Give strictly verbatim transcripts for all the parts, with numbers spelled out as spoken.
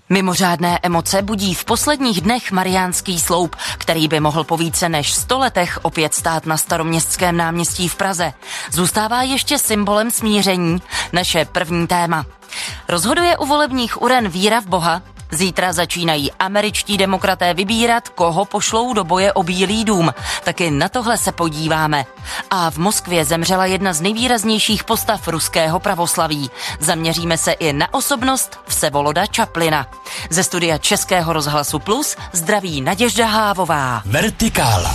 Mimořádné emoce budí v posledních dnech Mariánský sloup, který by mohl po více než sto letech opět stát na Staroměstském náměstí v Praze. Zůstává ještě symbolem smíření. Naše první téma. Rozhoduje u volebních uren víra v Boha? Zítra začínají američtí demokraté vybírat, koho pošlou do boje o Bílý dům. Taky na tohle se podíváme. A v Moskvě zemřela jedna z nejvýraznějších postav ruského pravoslaví. Zaměříme se i na osobnost Vsevoloda Čaplina. Ze studia Českého rozhlasu Plus zdraví Naděžda Hávová. Vertikála.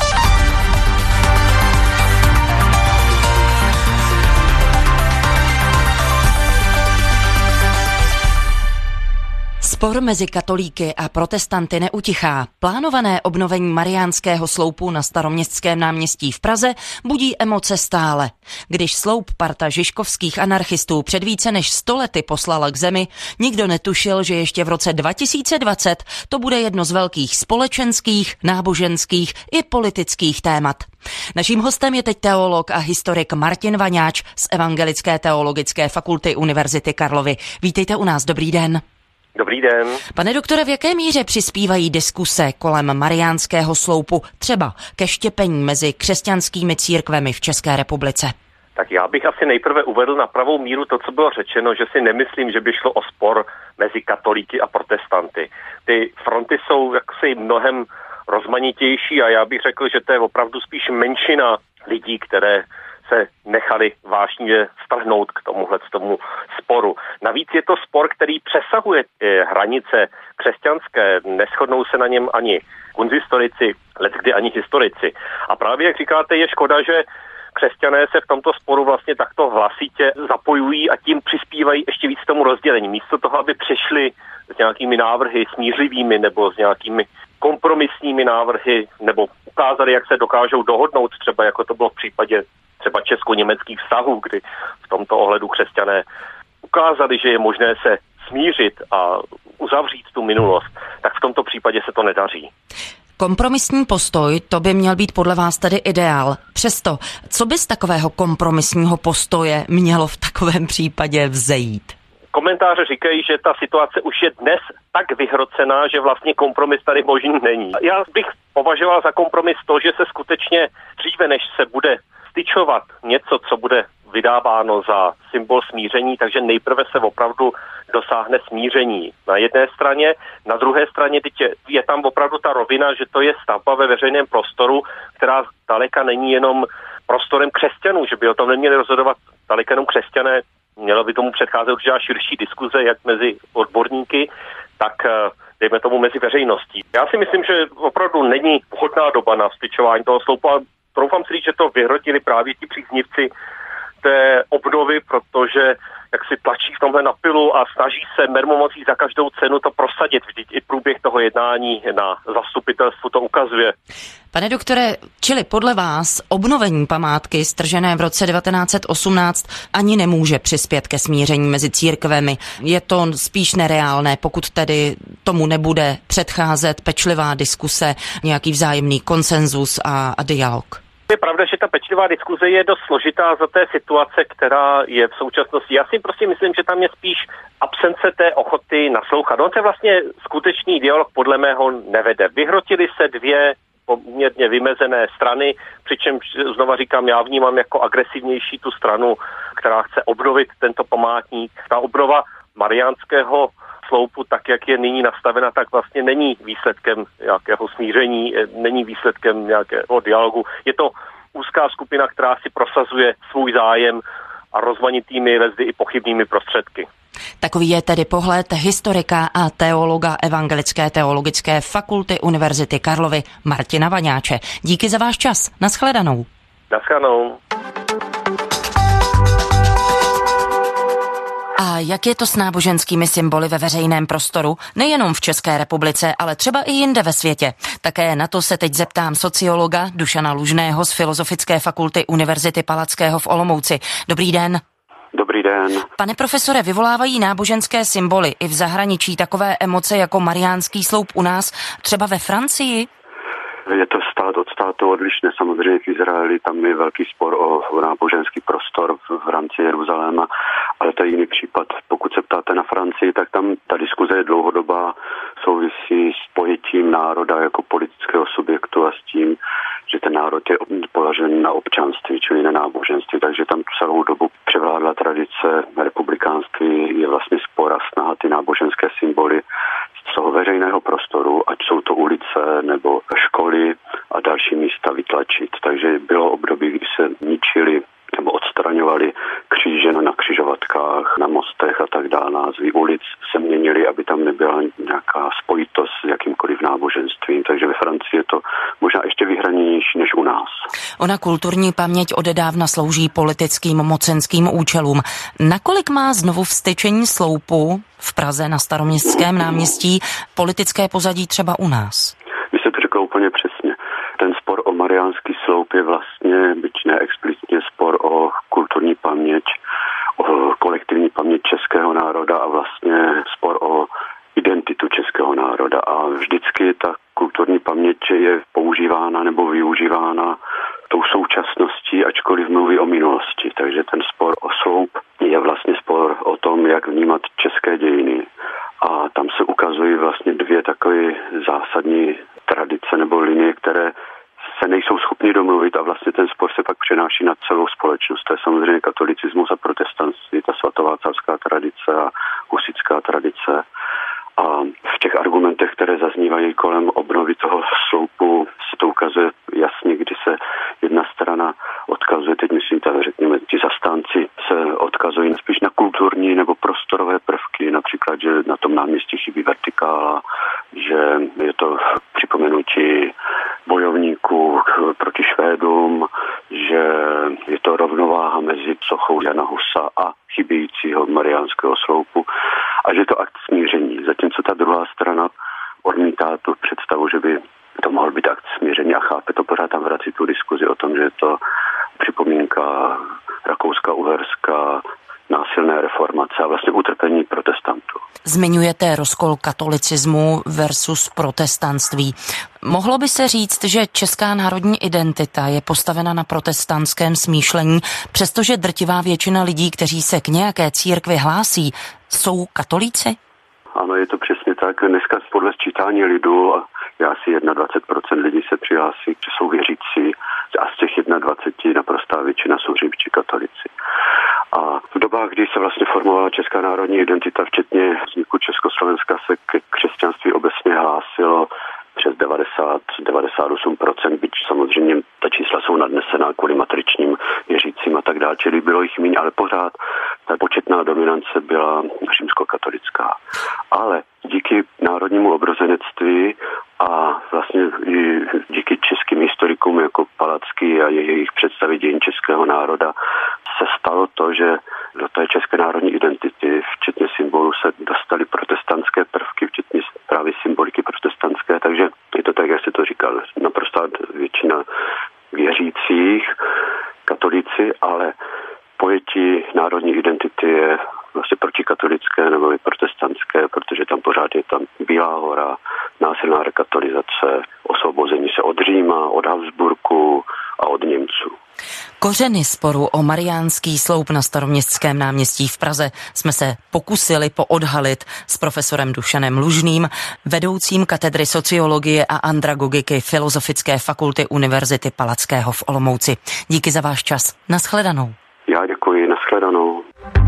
Spor mezi katolíky a protestanty neutichá. Plánované obnovení Mariánského sloupu na Staroměstském náměstí v Praze budí emoce stále. Když sloup parta žižkovských anarchistů před více než sto lety poslala k zemi, nikdo netušil, že ještě v roce dva tisíce dvacet to bude jedno z velkých společenských, náboženských i politických témat. Naším hostem je teď teolog a historik Martin Vaňáč z Evangelické teologické fakulty Univerzity Karlovy. Vítejte u nás, dobrý den. Dobrý den. Pane doktore, v jaké míře přispívají diskuse kolem Mariánského sloupu třeba ke štěpení mezi křesťanskými církvemi v České republice? Tak já bych asi nejprve uvedl na pravou míru to, co bylo řečeno, že si nemyslím, že by šlo o spor mezi katolíky a protestanty. Ty fronty jsou jaksi mnohem rozmanitější a já bych řekl, že to je opravdu spíš menšina lidí, které se nechali vážně strhnout k tomuhle tomu sporu. Navíc je to spor, který přesahuje hranice křesťanské, neshodnou se na něm ani kunzistorici, leckdy ani historici. A právě, jak říkáte, je škoda, že křesťané se v tomto sporu vlastně takto hlasitě zapojují a tím přispívají ještě víc tomu rozdělení. Místo toho, aby přišli s nějakými návrhy smířlivými nebo s nějakými kompromisními návrhy nebo ukázali, jak se dokážou dohodnout, třeba jako to bylo v případě třeba česko-německých vztahů, kdy v tomto ohledu křesťané ukázali, že je možné se smířit a uzavřít tu minulost, tak v tomto případě se to nedaří. Kompromisní postoj, to by měl být podle vás tedy ideál. Přesto, co by z takového kompromisního postoje mělo v takovém případě vzejít? Komentáře říkají, že ta situace už je dnes tak vyhrocená, že vlastně kompromis tady možný není. Já bych považoval za kompromis to, že se skutečně dříve, než se bude styčovat něco, co bude vydáváno za symbol smíření, takže nejprve se opravdu dosáhne smíření na jedné straně, na druhé straně je tam opravdu ta rovina, že to je stavba ve veřejném prostoru, která daleka není jenom prostorem křesťanů, že by o tom neměli rozhodovat daleka jenom křesťané, mělo by tomu předcházet určitě širší diskuze, jak mezi odborníky, tak dejme tomu mezi veřejností. Já si myslím, že opravdu není vhodná doba na styčování toho sloupu, ale troufám si říct, že to vyhrotili právě ti příznivci té obnovy, protože jak si tlačí v tomhle na pilu a snaží se mermomocí za každou cenu to prosadit. Vždyť i průběh toho jednání na zastupitelstvu to ukazuje. Pane doktore, čili podle vás obnovení památky stržené v roce devatenáct set osmnáct ani nemůže přispět ke smíření mezi církvemi. Je to spíš nereálné, pokud tedy tomu nebude předcházet pečlivá diskuse, nějaký vzájemný konsenzus a, a dialog. Je pravda, že ta pečlivá diskuze je dost složitá za té situace, která je v současnosti. Já si prostě myslím, že tam je spíš absence té ochoty naslouchat. On se vlastně skutečný dialog podle mého nevede. Vyhrotily se dvě poměrně vymezené strany, přičemž znova říkám, já vnímám jako agresivnější tu stranu, která chce obnovit tento památník. Ta obnova Mariánského sloupu, tak jak je nyní nastavena, tak vlastně není výsledkem nějakého smíření, není výsledkem nějakého dialogu. Je to úzká skupina, která si prosazuje svůj zájem a rozmanitými, leckdy i pochybnými prostředky. Takový je tedy pohled historika a teologa Evangelické teologické fakulty Univerzity Karlovy Martina Vaňáče. Díky za váš čas. Naschledanou. Naschledanou. A jak je to s náboženskými symboly ve veřejném prostoru? Nejenom v České republice, ale třeba i jinde ve světě. Také na to se teď zeptám sociologa Dušana Lužného z Filozofické fakulty Univerzity Palackého v Olomouci. Dobrý den. Dobrý den. Pane profesore, vyvolávají náboženské symboly i v zahraničí takové emoce jako Mariánský sloup u nás, třeba ve Francii? Je to stát od státu odlišné. Samozřejmě v Izraeli tam je velký spor o, o náboženský prostor v, v rámci Jeruzaléma, ale to je jiný případ. Pokud se ptáte na Francii, tak tam ta diskuze je dlouhodobá. souvisí s pojetím národa jako politického subjektu a s tím, že ten národ je položen na občanství, čili na náboženství, takže tam celou dobu převládla tradice republikánství, je vlastně spor a snaha ty náboženské symboly z toho veřejného prostoru, ať jsou to ulice nebo školy a další místa vytlačit. Takže bylo období, kdy se ničili nebo odstraňovali kříže na křižovatkách, na mostech a tak dále. Názvy ulic se měnily, aby tam nebyla nějaká spojitost s jakýmkoliv náboženstvím. Takže ve Francii je to možná ještě vyhraněnější než u nás. Ona kulturní paměť odedávna slouží politickým mocenským účelům. Nakolik má znovu vstyčení sloupu v Praze na Staroměstském náměstí politické pozadí třeba u nás? Vy se to řekla úplně přesně. Ten spor o Mariánský sloup je vlastně, byť ne explicitně, spor o kulturní paměť, o kolektivní paměť českého národa a vlastně spor o identitu českého národa. A vždycky ta kulturní paměť je používána nebo využívána tou současností, ačkoliv mluví o minulosti. Takže ten spor o sloup je vlastně spor o tom, jak vnímat české dějiny. A tam se ukazují vlastně dvě takové zásadní tradice nebo linie, které se nejsou schopni domluvit a vlastně ten spor se pak přenáší na celou společnost. To je samozřejmě katolicismus a protestantství, ta svatováclavská tradice a husitská tradice. A v těch argumentech, které zaznívají kolem obnovy toho sloupu, se to ukazuje jasně, kdy se jedna strana odkazuje, teď myslím, tak řekněme, ti zastánci se odkazují spíš na kulturní nebo prostorové prvky, například, že na tom náměstí chybí vertikála, že je to připomenutí bojovníků proti Švédům, že je to rovnováha mezi sochou Jana Husa a chybějícího Mariánského sloupu a že je to akt smíření. Zatímco ta druhá strana odmítá tu představu, že by to mohl být akt smíření a chápe to, pořád tam vrací tu diskuzi o tom, že je to připomínka Rakouska-Uherska, násilné reformace a vlastně utrpení protestantů. Zmiňujete rozkol katolicismu versus protestantství. Mohlo by se říct, že česká národní identita je postavena na protestantském smýšlení, přestože drtivá většina lidí, kteří se k nějaké církvi hlásí, jsou katolíci? Ano, je to přesně tak. Dneska podle sčítání lidu asi dvacet jedna procent lidí se přihlásí, že jsou věřící a z těch dvacet jedna naprostá většina jsou římští katolici. A v dobách, kdy se vlastně formovala česká národní identita, včetně vzniku Československa, se ke křesťanství obecně hlásilo přes devadesát až devadesát osm procent, byť samozřejmě ta čísla jsou nadnesená kvůli matričním věřícím a tak dále, čili bylo jich méně, ale pořád ta početná dominance byla římskokatolická. Ale díky národnímu obrozenectví a vlastně i díky českým historikům jako Palacký a jejich představy dějin českého národa se stalo to, že do té české národní identity, včetně symbolů, se dostaly protestantské prvky, včetně právě symboliky protestantské, takže je to tak, jak se to říkal, naprostá většina věřících, katolíci, ale pojetí národní identity je vlastně protikatolické nebo i protestantské, protože tam pořád je tam Bílá hora, násilná rekatolizace, osvobození se od Říma, od Habsburku a od Němců. Kořeny sporu o Mariánský sloup na Staroměstském náměstí v Praze jsme se pokusili poodhalit s profesorem Dušanem Lužným, vedoucím katedry sociologie a andragogiky Filozofické fakulty Univerzity Palackého v Olomouci. Díky za váš čas. Nashledanou. Já děkuji, nashledanou.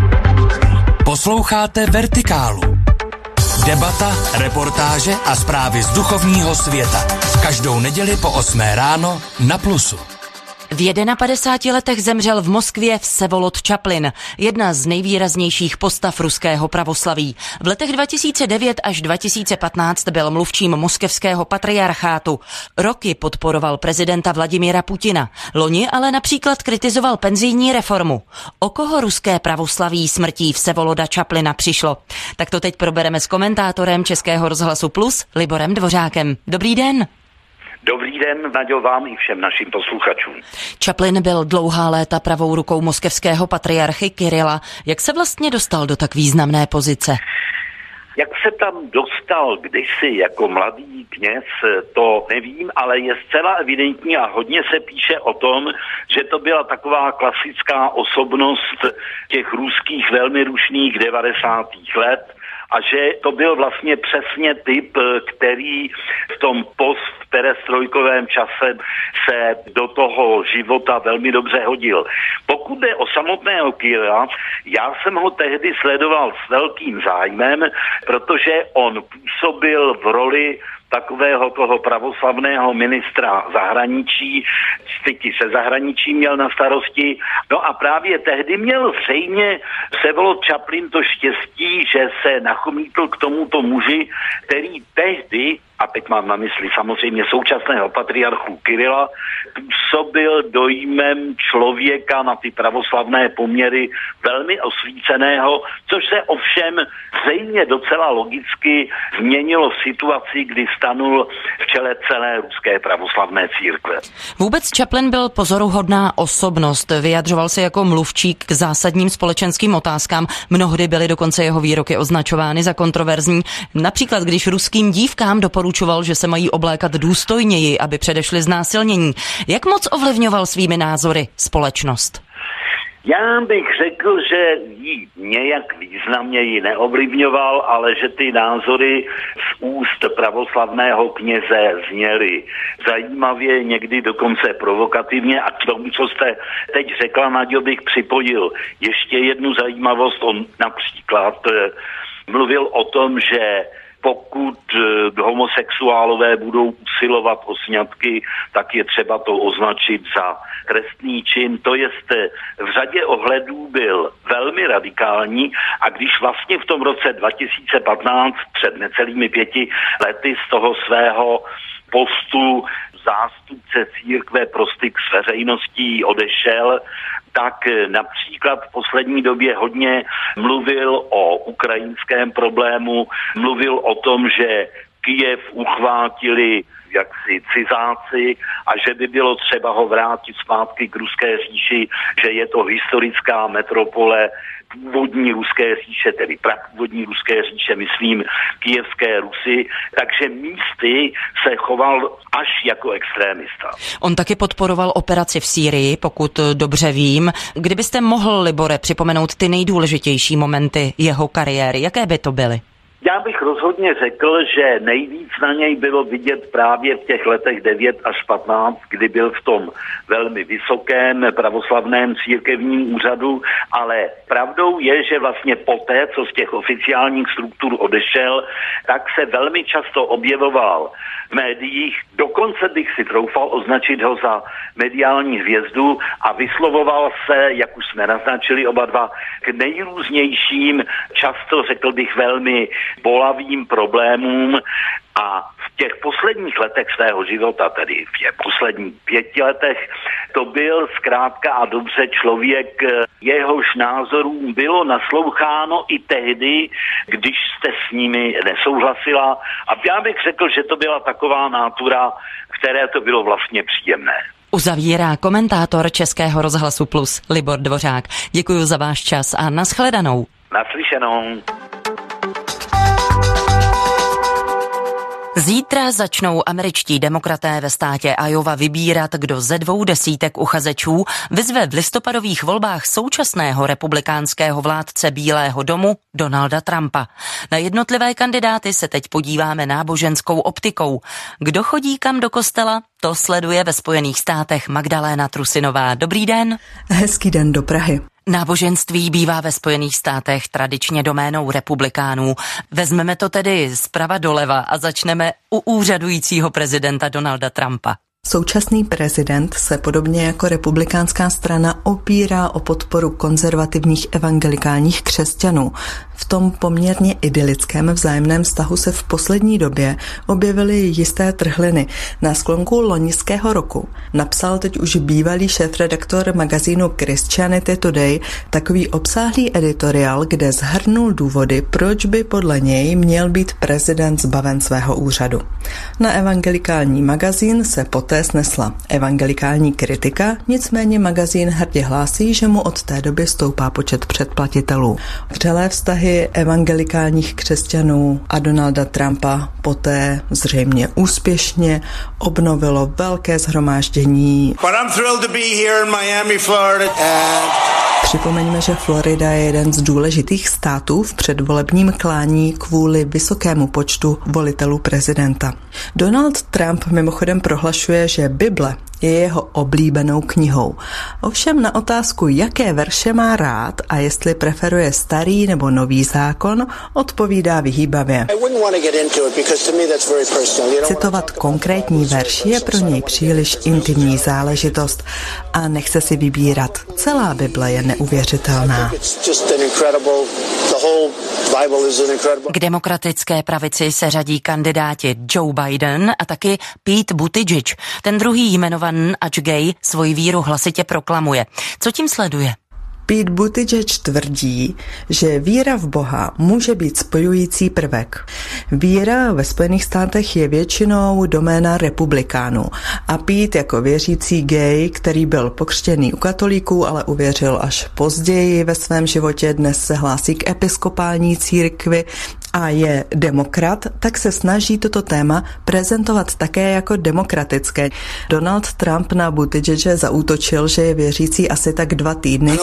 Posloucháte Vertikálu. Debata, reportáže a zprávy z duchovního světa. Každou neděli po osmé ráno na Plusu. V padesáti letech zemřel v Moskvě Vsevolod Čaplin, jedna z nejvýraznějších postav ruského pravoslaví. V letech dva tisíce devět až dva tisíce patnáct byl mluvčím moskevského patriarchátu. Roky podporoval prezidenta Vladimira Putina. Loni ale například kritizoval penzijní reformu. O koho ruské pravoslaví smrtí Vsevoloda Čaplina přišlo? Tak to teď probereme s komentátorem Českého rozhlasu Plus, Liborem Dvořákem. Dobrý den. Dobrý den, Naďo, vám i všem našim posluchačům. Čaplin byl dlouhá léta pravou rukou moskevského patriarchy Kirila. Jak se vlastně dostal do tak významné pozice? Jak se tam dostal kdysi jako mladý kněz, to nevím, ale je zcela evidentní a hodně se píše o tom, že to byla taková klasická osobnost těch ruských velmi rušných devadesátých let a že to byl vlastně přesně typ, který v tom post-perestrojkovém čase se do toho života velmi dobře hodil. Pokud jde o samotného Kirila, já jsem ho tehdy sledoval s velkým zájmem, protože on působil v roli takového toho pravoslavného ministra zahraničí, styky se zahraničí měl na starosti. No a právě tehdy měl zřejmě Vsevolod Čaplin to štěstí, že se nachomítl k tomuto muži, který tehdy, a teď mám na mysli samozřejmě současného patriarchu Kirila, působil dojmem člověka na ty pravoslavné poměry velmi osvíceného, což se ovšem zřejmě docela logicky změnilo v situaci, kdy stanul v čele celé ruské pravoslavné církve. Vůbec Čaplin byl pozoruhodná osobnost, vyjadřoval se jako mluvčík k zásadním společenským otázkám, mnohdy byly dokonce jeho výroky označovány za kontroverzní, například když ruským dívkám doporučoval, že se mají oblékat důstojněji, aby předešli znásilnění. Jak moc ovlivňoval svými názory společnost? Já bych řekl, že ji nějak významněji neovlivňoval, ale že ty názory z úst pravoslavného kněze zněly zajímavě, někdy dokonce provokativně, a k tomu, co jste teď řekla, Naďo, bych připojil ještě jednu zajímavost. On například mluvil o tom, že pokud homosexuálové budou usilovat o sňatky, tak je třeba to označit za trestný čin. To jest v řadě ohledů byl velmi radikální, a když vlastně v tom roce dva tisíce patnáct, před necelými pěti lety, z toho svého postu zástupce církve pro styk s veřejností odešel, tak například v poslední době hodně mluvil o ukrajinském problému, mluvil o tom, že Kyjev uchvátili jaksi cizáci a že by bylo třeba ho vrátit zpátky k ruské říši, že je to historická metropole původní ruské říše, tedy prapůvodní ruské říše, myslím Kyjevské Rusy, takže místy se choval až jako extrémista. On taky podporoval operaci v Sýrii, pokud dobře vím. Kdybyste mohl, Libore, připomenout ty nejdůležitější momenty jeho kariéry, jaké by to byly? Já bych rozhodně řekl, že nejvíc na něj bylo vidět právě v těch letech devět až patnáct, kdy byl v tom velmi vysokém pravoslavném církevním úřadu, ale pravdou je, že vlastně poté, co z těch oficiálních struktur odešel, tak se velmi často objevoval v médiích, dokonce bych si troufal označit ho za mediální hvězdu, a vyslovoval se, jak už jsme naznačili oba dva, k nejrůznějším, často řekl bych velmi bolavým problémům, a v těch posledních letech svého života, tedy v těch posledních pěti letech, to byl zkrátka a dobře člověk, jehož názorům bylo nasloucháno i tehdy, když jste s nimi nesouhlasila. A já bych řekl, že to byla taková nátura, které to bylo vlastně příjemné. Uzavírá komentátor Českého rozhlasu Plus Libor Dvořák. Děkuji za váš čas a nashledanou. Naslyšenou. Zítra začnou američtí demokraté ve státě Iowa vybírat, kdo ze dvou desítek uchazečů vyzve v listopadových volbách současného republikánského vládce Bílého domu Donalda Trumpa. Na jednotlivé kandidáty se teď podíváme náboženskou optikou. Kdo chodí kam do kostela, to sleduje ve Spojených státech Magdaléna Trusinová. Dobrý den. Hezký den do Prahy. Náboženství bývá ve Spojených státech tradičně doménou republikánů. Vezmeme to tedy zprava doleva a začneme u úřadujícího prezidenta Donalda Trumpa. Současný prezident se podobně jako republikánská strana opírá o podporu konzervativních evangelikálních křesťanů. V tom poměrně idylickém vzájemném vztahu se v poslední době objevily jisté trhliny. Na sklonku loňského roku napsal teď už bývalý šéfredaktor magazínu Christianity Today takový obsáhlý editoriál, kde shrnul důvody, proč by podle něj měl být prezident zbaven svého úřadu. Na evangelikální magazín se poté snesla evangelikální kritika, nicméně magazín hrdě hlásí, že mu od té doby stoupá počet předplatitelů. Vřelé vztahy evangelikálních křesťanů a Donalda Trumpa poté zřejmě úspěšně obnovilo velké shromáždění. Připomeňme, že Florida je jeden z důležitých států v předvolebním klání kvůli vysokému počtu volitelů prezidenta. Donald Trump mimochodem prohlašuje, že Bible je jeho oblíbenou knihou. Ovšem na otázku, jaké verše má rád a jestli preferuje starý nebo nový zákon, odpovídá vyhýbavě. Citovat konkrétní verš je pro něj příliš intimní záležitost a nechce si vybírat. Celá Bible je neuvěřitelná. K demokratické pravici se řadí kandidáti Joe Biden a taky Pete Buttigieg. Ten druhý jmenovaný, ač gay, svoji víru hlasitě proklamuje. Co tím sleduje? Pete Buttigieg tvrdí, že víra v Boha může být spojující prvek. Víra ve Spojených státech je většinou doména republikánů a Pete jako věřící gay, který byl pokřtěný u katolíků, ale uvěřil až později ve svém životě, dnes se hlásí k episkopální církvi a je demokrat, tak se snaží toto téma prezentovat také jako demokratické. Donald Trump na Buttigiege zaútočil, že je věřící asi tak dva týdny.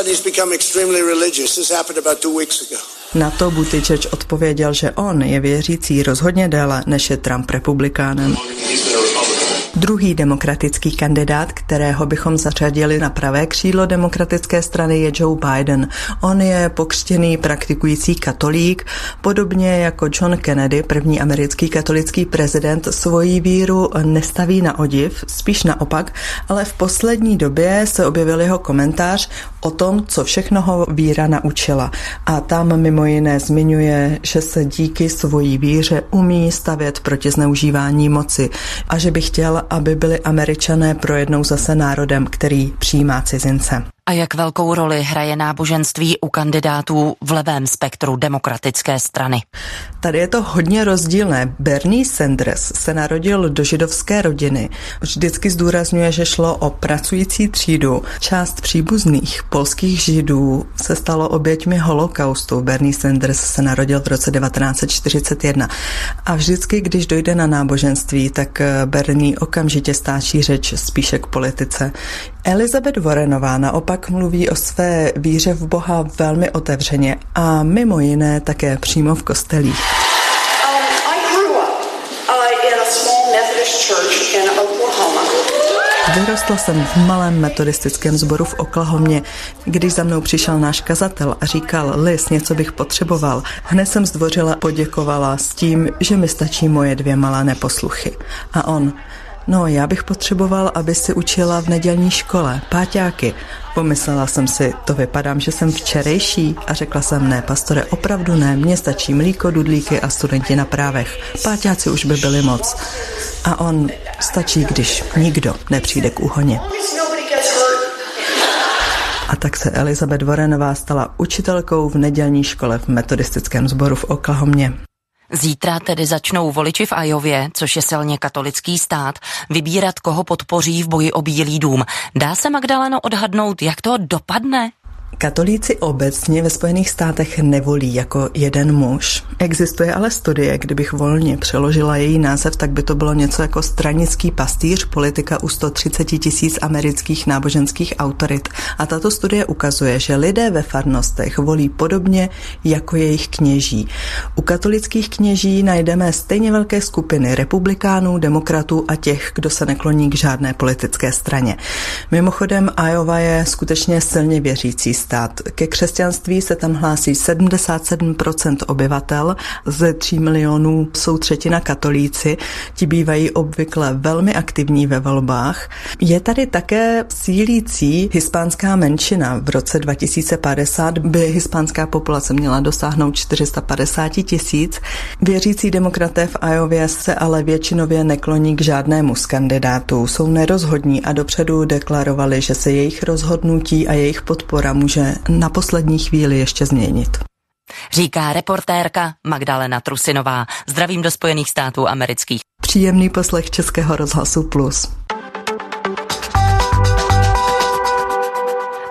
Na to Buttigieg odpověděl, že on je věřící rozhodně déle, než je Trump republikánem. Druhý demokratický kandidát, kterého bychom zařadili na pravé křídlo demokratické strany, je Joe Biden. On je pokřtěný praktikující katolík, podobně jako John Kennedy, první americký katolický prezident, svoji víru nestaví na odiv, spíš naopak, ale v poslední době se objevil jeho komentář o tom, co všechno ho víra naučila. A tam mimo jiné zmiňuje, že se díky svojí víře umí stavět proti zneužívání moci a že by chtěl, aby byli Američané pro jednou zase národem, který přijímá cizince. A jak velkou roli hraje náboženství u kandidátů v levém spektru demokratické strany? Tady je to hodně rozdílné. Bernie Sanders se narodil do židovské rodiny. Vždycky zdůrazňuje, že šlo o pracující třídu. Část příbuzných polských židů se stalo oběťmi holokaustu. Bernie Sanders se narodil v roce devatenáct set čtyřicet jedna. A vždycky, když dojde na náboženství, tak Bernie okamžitě stáčí řeč spíše k politice. Elizabeth Warrenová naopak mluví o své víře v Boha velmi otevřeně a mimo jiné také přímo v kostelích. Vyrostla jsem v malém metodistickém sboru v Oklahomě. Když za mnou přišel náš kazatel a říkal, Liz, něco bych potřeboval, hned jsem zdvořila poděkovala s tím, že mi stačí moje dvě malé neposluchy. A on, no, já bych potřeboval, aby si učila v nedělní škole, páťáky. Pomyslela jsem si, to vypadám, že jsem včerejší a řekla jsem, ne, pastore, opravdu ne, mně stačí mlíko, dudlíky a studenti na právech. Páťáci už by byli moc. A on, stačí, když nikdo nepřijde k úhoně. A tak se Elizabeth Warrenová stala učitelkou v nedělní škole v metodistickém sboru v Oklahomě. Zítra tedy začnou voliči v Iowě, což je silně katolický stát, vybírat, koho podpoří v boji o Bílý dům. Dá se, Magdaleno, odhadnout, jak to dopadne? Katolíci obecně ve Spojených státech nevolí jako jeden muž. Existuje ale studie, kdybych volně přeložila její název, tak by to bylo něco jako stranický pastýř, politika u sto třicet tisíc amerických náboženských autorit. A tato studie ukazuje, že lidé ve farnostech volí podobně jako jejich kněží. U katolických kněží najdeme stejně velké skupiny republikánů, demokratů a těch, kdo se nekloní k žádné politické straně. Mimochodem, Iowa je skutečně silně věřící stát. Ke křesťanství se tam hlásí sedmdesát sedm procent obyvatel, ze tří milionů jsou třetina katolíci, ti bývají obvykle velmi aktivní ve volbách. Je tady také sílící hispánská menšina. V roce dva tisíce padesát by hispánská populace měla dosáhnout čtyři sta padesát tisíc. Věřící demokraté v Iowě se ale většinově nekloní k žádnému z kandidátů. Jsou nerozhodní a dopředu deklarovali, že se jejich rozhodnutí a jejich podpora může na poslední chvíli ještě změnit. Říká reportérka Magdalena Trusinová. Zdravím do Spojených států amerických. Příjemný poslech Českého rozhlasu Plus.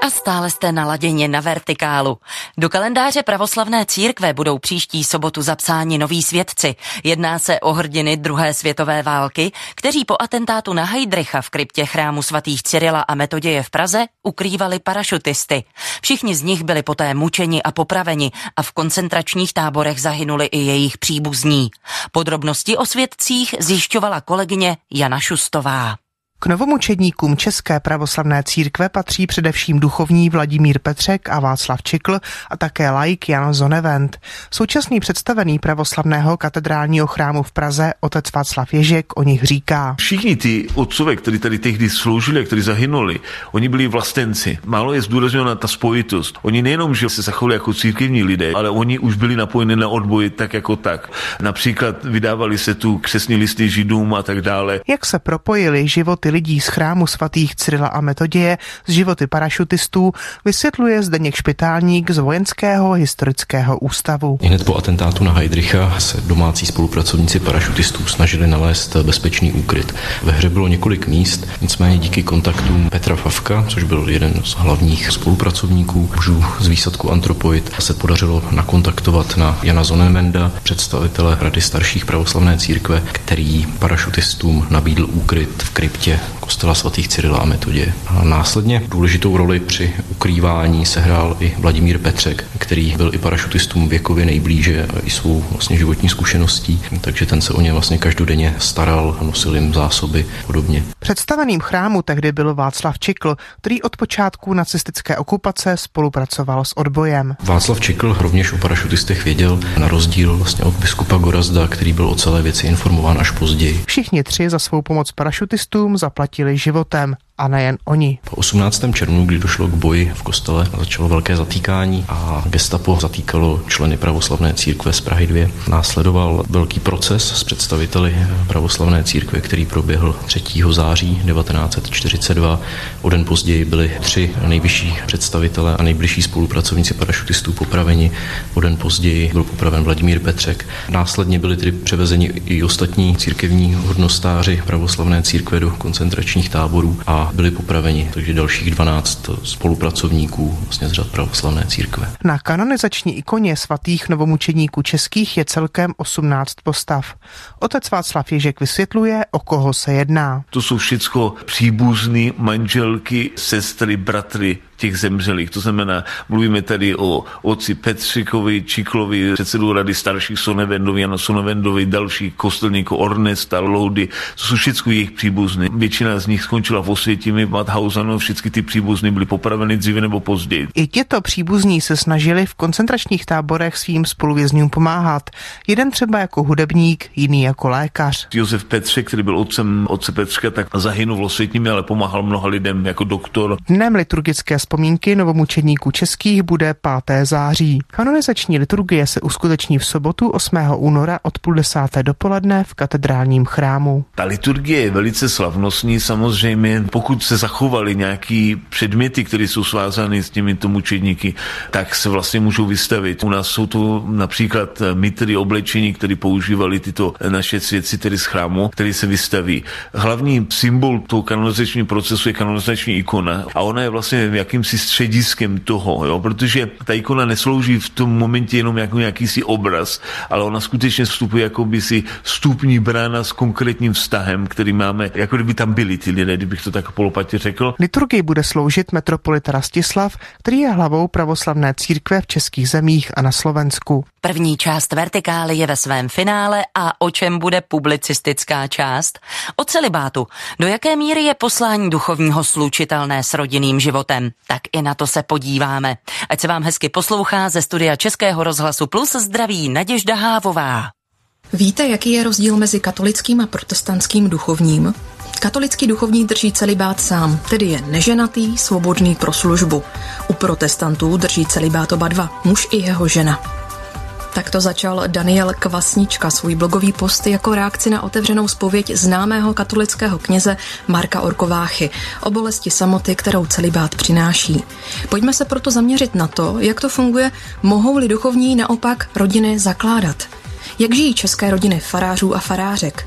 A stále jste naladěni na Vertikálu. Do kalendáře pravoslavné církve budou příští sobotu zapsáni noví svědci. Jedná se o hrdiny druhé světové války, kteří po atentátu na Heydricha v kryptě chrámu svatých Cyrila a Metoděje v Praze ukrývali parašutisty. Všichni z nich byli poté mučeni a popraveni a v koncentračních táborech zahynuli i jejich příbuzní. Podrobnosti o svědcích zjišťovala kolegyně Jana Šustová. K novomučedníkům České pravoslavné církve patří především duchovní Vladimír Petřek a Václav Čikl a také laik Jan Zonevent. Současný představený pravoslavného katedrálního chrámu v Praze otec Václav Ježek o nich říká. Všichni ty otcové, kteří tady tehdy sloužili, kteří zahynuli, oni byli vlastenci. Málo je zdůrazněna ta spojitost. Oni nejenom, že se zachovali jako církevní lidé, ale oni už byli napojeni na odboj tak jako tak. Například vydávali se tu křestní listy Židům a tak dále. Jak se propojili životy lidí z chrámu svatých Cyrila a Metoděje s životy parašutistů, vysvětluje Zdeněk Špitálník z Vojenského historického ústavu. Hned po atentátu na Heydricha se domácí spolupracovníci parašutistů snažili nalézt bezpečný úkryt. Ve hře bylo několik míst, nicméně díky kontaktům Petra Favka, což byl jeden z hlavních spolupracovníků mužů z výsadku Antropoid, se podařilo nakontaktovat na Jana Zonevenda, představitele Rady starších pravoslavné církve, který parašutistům nabídl úkryt v kryptě kostela svatých Cyrila a Metoděje. A následně důležitou roli při ukrývání sehrál i Vladimír Petřek, který byl i parašutistům věkově nejblíže a i svou vlastně životní zkušeností, takže ten se o ně vlastně každodenně staral a nosil jim zásoby podobně. Představeným chrámu tehdy byl Václav Čikl, který od počátku nacistické okupace spolupracoval s odbojem. Václav Čikl rovněž o parašutistech věděl, na rozdíl vlastně od biskupa Gorazda, který byl o celé věci informován až později. Všichni tři za svou pomoc parašutistům zaplatili životem. A nejen oni. Po osmnáctém červnu, kdy došlo k boji v kostele, začalo velké zatýkání a gestapo zatýkalo členy pravoslavné církve z Prahy dva. Následoval velký proces s představiteli pravoslavné církve, který proběhl třetího září devatenáct set čtyřicet dva. O den později byli tři nejvyšší představitelé a nejbližší spolupracovníci parašutistů popraveni. O den později byl popraven Vladimír Petřek. Následně byli tedy převezeni i ostatní církevní hodnostáři pravoslavné církve do koncentračních táborů a byli popraveni, takže dalších dvanáct spolupracovníků vlastně z řad pravoslavné církve. Na kanonizační ikoně svatých novomučedníků českých je celkem osmnáct postav. Otec Václav Ježek vysvětluje, o koho se jedná. To jsou všecko příbuzní, manželky, sestry, bratry těch zemřelých. To znamená, mluvíme tady o otci Petřikovi, Čiklovi, předsedu Rady starších Sonevendovi, Jana Sonevendovi, další kostelníku Ornesta, Loudy. To jsou všechno jejich příbuzní. Většina z nich skončila v Osvětimi, Mauthausenu, všechny ty příbuzní byly popraveny dříve nebo později. I těto příbuzní se snažili v koncentračních táborech svým spoluvězňům pomáhat. Jeden třeba jako hudebník, jiný jako lékař. Josef Petřek, který byl otcem otce Petřka, tak zahynul v Osvětimi, ale pomáhal mnoha lidem jako doktor. Dnem liturgické vzpomínky novomučedníků českých bude pátého září. Kanonizační liturgie se uskuteční v sobotu osmého února od půl desáté dopoledne v katedrálním chrámu. Ta liturgie je velice slavnostní, samozřejmě pokud se zachovaly nějaký předměty, které jsou svázány s těmito mučedníky, tak se vlastně můžou vystavit. U nás jsou to například mitry, oblečení, které používali tyto naše svědci, tedy z chrámu, který se vystaví. Hlavní symbol toho kanonizačního procesu je kanonizační ikona a ona je vlastně jakýmsi střediskem toho, jo? Protože ta ikona neslouží v tom momentě jenom jako nějakýsi obraz, ale ona skutečně vstupuje jako by si vstupní brána s konkrétním vztahem, který máme, jako kdyby tam byli ty lidé, kdybych to tak polopatě řekl. Liturgii bude sloužit metropolita Rastislav, který je hlavou pravoslavné církve v českých zemích a na Slovensku. První část Vertikály je ve svém finále a o čem bude publicistická část? O celibátu. Do jaké míry je poslání duchovního slučitelné s rodinným životem? Tak i na to se podíváme. Ať se vám hezky poslouchá ze studia Českého rozhlasu Plus zdraví Naděžda Hávová. Víte, jaký je rozdíl mezi katolickým a protestantským duchovním? Katolický duchovní drží celibát sám, tedy je neženatý, svobodný pro službu. U protestantů drží celibát oba dva, muž i jeho žena. Takto začal Daniel Kvasnička svůj blogový post jako reakci na otevřenou zpověď známého katolického kněze Marka Orkováchy o bolesti samoty, kterou celibát přináší. Pojďme se proto zaměřit na to, jak to funguje, mohou-li duchovní naopak rodiny zakládat. Jak žijí české rodiny farářů a farářek?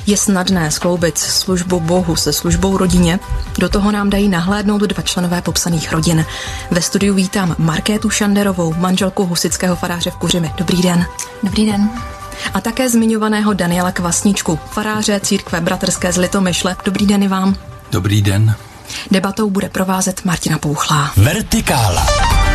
Je snadné skloubit službu Bohu se službou rodině? Do toho nám dají nahlédnout dva členové popsaných rodin. Ve studiu vítám Markétu Šanderovou, manželku husitského faráře v Kuřimi. Dobrý den. Dobrý den. A také zmiňovaného Daniela Kvasničku, faráře církve bratrské z Litomyšle. Dobrý den i vám. Dobrý den. Debatou bude provázet Martina Pouchlá. Vertikála.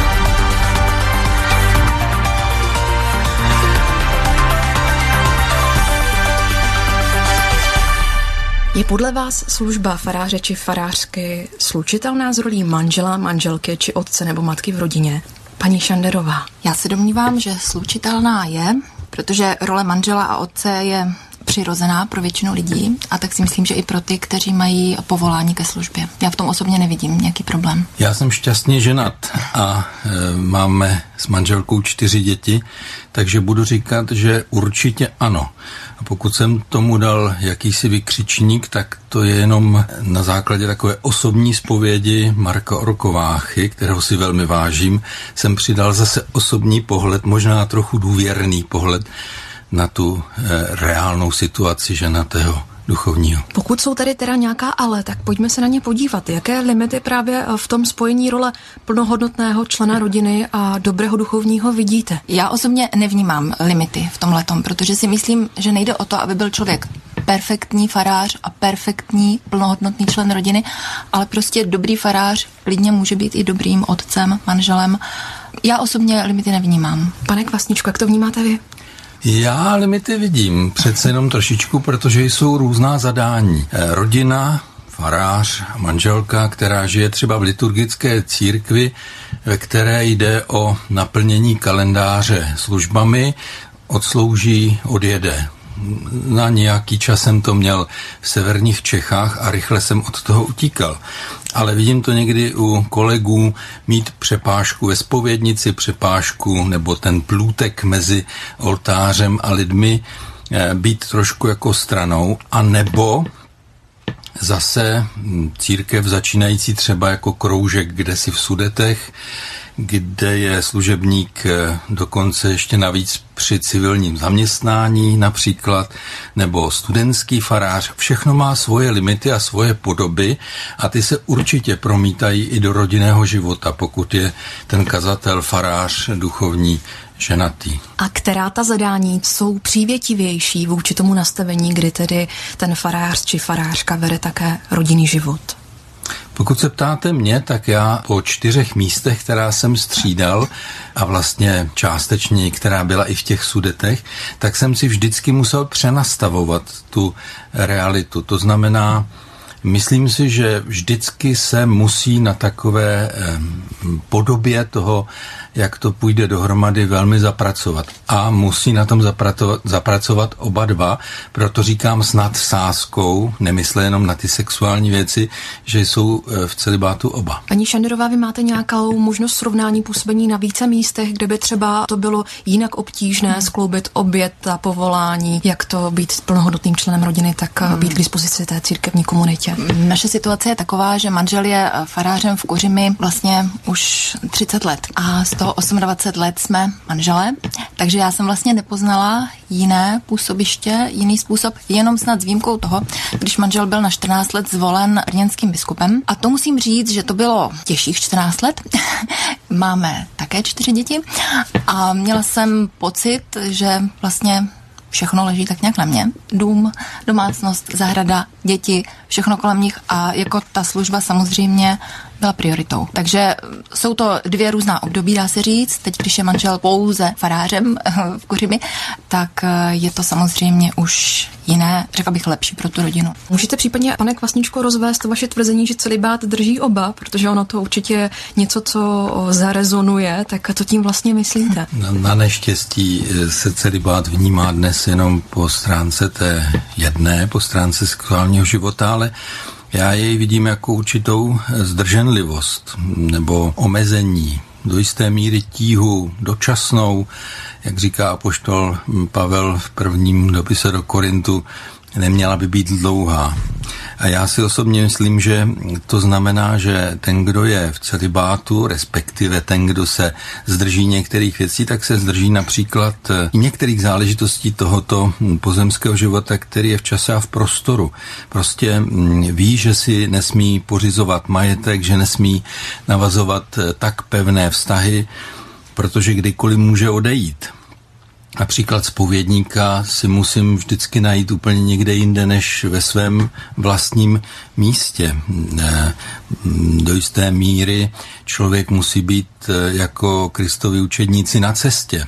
Je podle vás služba faráře či farářky slučitelná s rolí manžela, manželky či otce nebo matky v rodině? Paní Šanderová. Já se domnívám, že slučitelná je, protože role manžela a otce je přirozená pro většinu lidí a tak si myslím, že i pro ty, kteří mají povolání ke službě. Já v tom osobně nevidím nějaký problém. Já jsem šťastně ženat a e, máme s manželkou čtyři děti, takže budu říkat, že určitě ano. A pokud jsem tomu dal jakýsi vykřičník, tak to je jenom na základě takové osobní zpovědi Marka Orkováchy, kterého si velmi vážím, jsem přidal zase osobní pohled, možná trochu důvěrný pohled na tu e, reálnou situaci ženatého duchovního. Pokud jsou tady teda nějaká ale, tak pojďme se na ně podívat. Jaké limity právě v tom spojení role plnohodnotného člena rodiny a dobrého duchovního vidíte? Já osobně nevnímám limity v tomhletom, protože si myslím, že nejde o to, aby byl člověk perfektní farář a perfektní plnohodnotný člen rodiny, ale prostě dobrý farář klidně může být i dobrým otcem, manželem. Já osobně limity nevnímám. Pane Kvasničko, jak to vnímáte vy? Já limity vidím, přece jenom trošičku, protože jsou různá zadání. Rodina, farář, manželka, která žije třeba v liturgické církvi, ve které jde o naplnění kalendáře službami, odslouží, odjede. Na nějaký čas jsem to měl v severních Čechách a rychle jsem od toho utíkal. Ale vidím to někdy u kolegů mít přepážku ve zpovědnici, přepážku nebo ten plůtek mezi oltářem a lidmi, být trošku jako stranou, a nebo zase církev začínající třeba jako kroužek kdesi v Sudetech, kde je služebník dokonce ještě navíc při civilním zaměstnání například, nebo studentský farář. Všechno má svoje limity a svoje podoby a ty se určitě promítají i do rodinného života, pokud je ten kazatel, farář, duchovní, ženatý. A která ta zadání jsou přívětivější vůči tomu nastavení, kdy tedy ten farář či farářka vede také rodinný život? Pokud se ptáte mě, tak já po čtyřech místech, která jsem střídal a vlastně částečně, která byla i v těch Sudetech, tak jsem si vždycky musel přenastavovat tu realitu. To znamená, myslím si, že vždycky se musí na takové eh, podobě toho, jak to půjde dohromady, velmi zapracovat. A musí na tom zapracovat, zapracovat oba dva, proto říkám s nadsázkou, nemysle jenom na ty sexuální věci, že jsou v celibátu oba. Paní Šanderová, vy máte nějakou možnost srovnání působení na více místech, kde by třeba to bylo jinak obtížné hmm. skloubit oběd a povolání, jak to být plnohodnotným členem rodiny, tak hmm. být k dispozici té církevní komunitě? Naše situace je taková, že manžel je farářem v Kuřimi vlastně už třicet let a z toho dvacet osm let jsme manželé, takže já jsem vlastně nepoznala jiné působiště, jiný způsob, jenom snad s výjimkou toho, když manžel byl na čtrnáct let zvolen brněnským biskupem. A to musím říct, že to bylo těžších čtrnáct let. Máme také čtyři děti a měla jsem pocit, že vlastně všechno leží tak nějak na mě. Dům, domácnost, zahrada, děti, všechno kolem nich a jako ta služba samozřejmě byla prioritou. Takže jsou to dvě různá období, dá se říct. Teď, když je manžel pouze farářem v Kuřimi, tak je to samozřejmě už jiné, řekla bych, lepší pro tu rodinu. Můžete případně, pane Kvasničko, rozvést vaše tvrzení, že celibát drží oba, protože ono to určitě je něco, co zarezonuje, tak to tím vlastně myslíte? Na, na neštěstí se celibát vnímá dnes jenom po stránce té jedné, po stránce sexuálního života, ale já jej vidím jako určitou zdrženlivost nebo omezení, do jisté míry tíhu, dočasnou, jak říká apoštol Pavel v prvním dopise do Korintu, neměla by být dlouhá. A já si osobně myslím, že to znamená, že ten, kdo je v celibátu, respektive ten, kdo se zdrží některých věcí, tak se zdrží například některých záležitostí tohoto pozemského života, který je v čase a v prostoru. Prostě ví, že si nesmí pořizovat majetek, že nesmí navazovat tak pevné vztahy, protože kdykoliv může odejít. Například zpovědníka si musím vždycky najít úplně někde jinde, než ve svém vlastním místě. Do jisté míry člověk musí být jako Kristovi učedníci na cestě,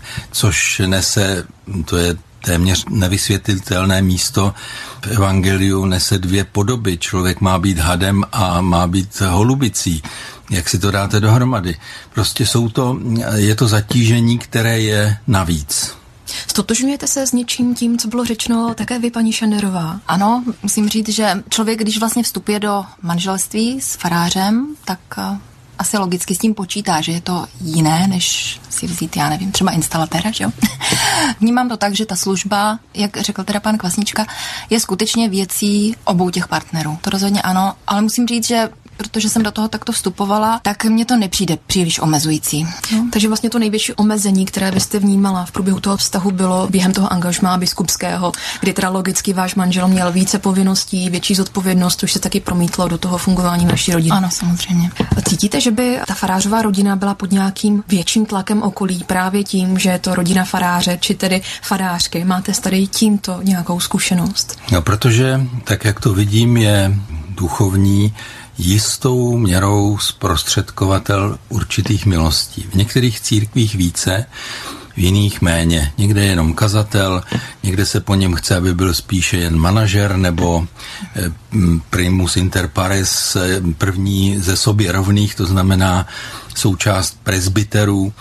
což nese, to je téměř nevysvětlitelné místo v evangeliu, nese dvě podoby. Člověk má být hadem a má být holubicí. Jak si to dáte dohromady? Prostě jsou to, je to zatížení, které je navíc. Stotožňujete se s něčím tím, co bylo řečeno také vy, paní Šanderová? Ano, musím říct, že člověk, když vlastně vstupuje do manželství s farářem, tak asi logicky s tím počítá, že je to jiné, než si vzít, já nevím, třeba instalatéra, že jo? Vnímám to tak, že ta služba, jak řekl teda pan Kvasnička, je skutečně věcí obou těch partnerů. To rozhodně ano, ale musím říct, že protože jsem do toho takto vstupovala, tak mně to nepřijde příliš omezující. No, takže vlastně to největší omezení, které byste vnímala v průběhu toho vztahu, bylo během toho angažmá biskupského, kdy teda logicky váš manžel měl více povinností, větší zodpovědnost, už se taky promítlo do toho fungování vaší rodiny. Ano, samozřejmě. Cítíte, že by ta farářová rodina byla pod nějakým větším tlakem okolí právě tím, že je to rodina faráře, či tedy farářky? Máte tady tímto nějakou zkušenost? No, protože tak, jak to vidím, je duchovní jistou měrou zprostředkovatel určitých milostí. V některých církvích více, v jiných méně. Někde jenom kazatel, někde se po něm chce, aby byl spíše jen manažer nebo primus inter pares, první ze sobě rovných, to znamená součást presbyterů,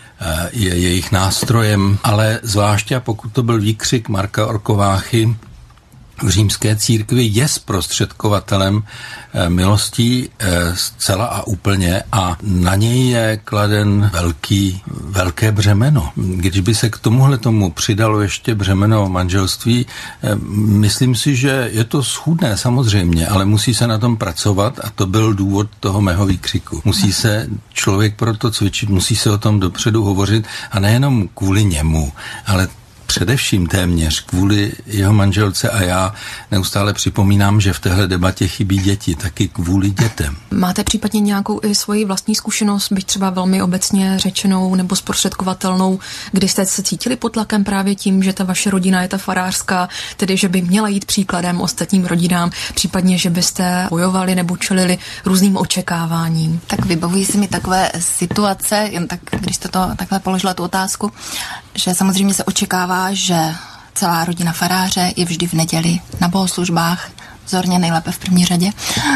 je jejich nástrojem, ale zvláště pokud to byl výkřik Marka Orkováchy v římské církvi, je zprostředkovatelem milostí zcela a úplně a na něj je kladen velký, velké břemeno. Když by se k tomuhle tomu přidalo ještě břemeno manželství, myslím si, že je to schůdné samozřejmě, ale musí se na tom pracovat a to byl důvod toho mého výkřiku. Musí se člověk pro to cvičit, musí se o tom dopředu hovořit a nejenom kvůli němu, ale především téměř kvůli jeho manželce a já neustále připomínám, že v téhle debatě chybí děti, taky kvůli dětem. Máte případně nějakou i svoji vlastní zkušenost, byť třeba velmi obecně řečenou nebo zprostředkovatelnou, kdy jste se cítili pod tlakem právě tím, že ta vaše rodina je ta farářská, tedy že by měla jít příkladem ostatním rodinám, případně, že byste bojovali nebo čelili různým očekáváním? Tak vybavují si mi takové situace, jen tak, když jste to takhle položila tu otázku, že samozřejmě se očekává, že celá rodina faráře je vždy v neděli na bohoslužbách, vzorně nejlépe v první řadě.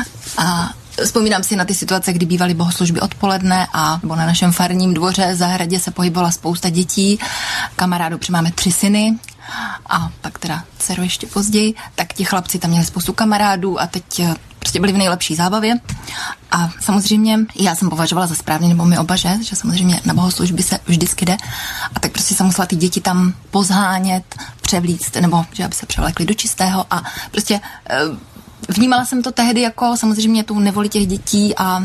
A vzpomínám si na ty situace, kdy bývaly bohoslužby odpoledne a nebo na našem farním dvoře zahradě se pohybovala spousta dětí, kamarádů, protože máme tři syny a pak teda dceru ještě později, tak ti chlapci tam měli spoustu kamarádů a teď prostě byli v nejlepší zábavě. A samozřejmě já jsem považovala za správně, nebo my oba, že, že samozřejmě na bohoslužby se vždycky jde. A tak prostě jsem musela ty děti tam pozhánět, převlíct, nebo že aby se převlékli do čistého a prostě vnímala jsem to tehdy jako samozřejmě tu nevoli těch dětí a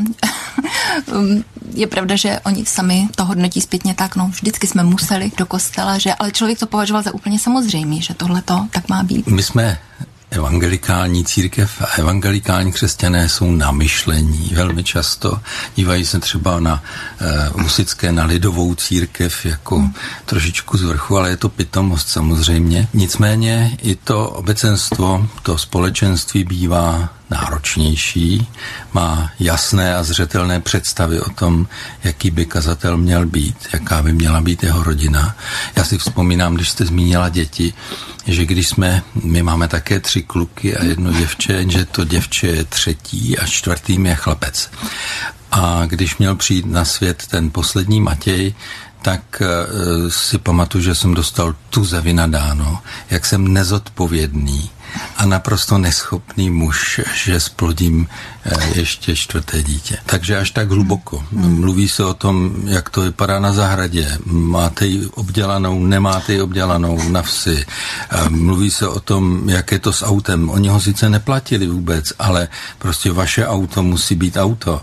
je pravda, že oni sami to hodnotí zpětně tak, no vždycky jsme museli do kostela, že, ale člověk to považoval za úplně samozřejmé, že tohle to tak má být. My jsme evangelikální církev a evangelikální křesťané jsou na myšlení. Velmi často dívají se třeba na uh, husické, na lidovou církev jako hmm. trošičku z vrchu, ale je to pitomost samozřejmě. Nicméně i to obecenstvo, to společenství bývá náročnější, má jasné a zřetelné představy o tom, jaký by kazatel měl být, jaká by měla být jeho rodina. Já si vzpomínám, když jste zmínila děti, že když jsme, my máme také tři kluky a jedno děvče, že to děvče je třetí a čtvrtým je chlapec. A když měl přijít na svět ten poslední Matěj, tak uh, si pamatuju, že jsem dostal tuze vynadáno, jak jsem nezodpovědný, a naprosto neschopný muž, že splodím ještě čtvrté dítě. Takže až tak hluboko. Mluví se o tom, jak to vypadá na zahradě. Máte ji obdělanou, nemáte ji obdělanou na vsi. Mluví se o tom, jak je to s autem. Oni ho sice neplatili vůbec, ale prostě vaše auto musí být auto.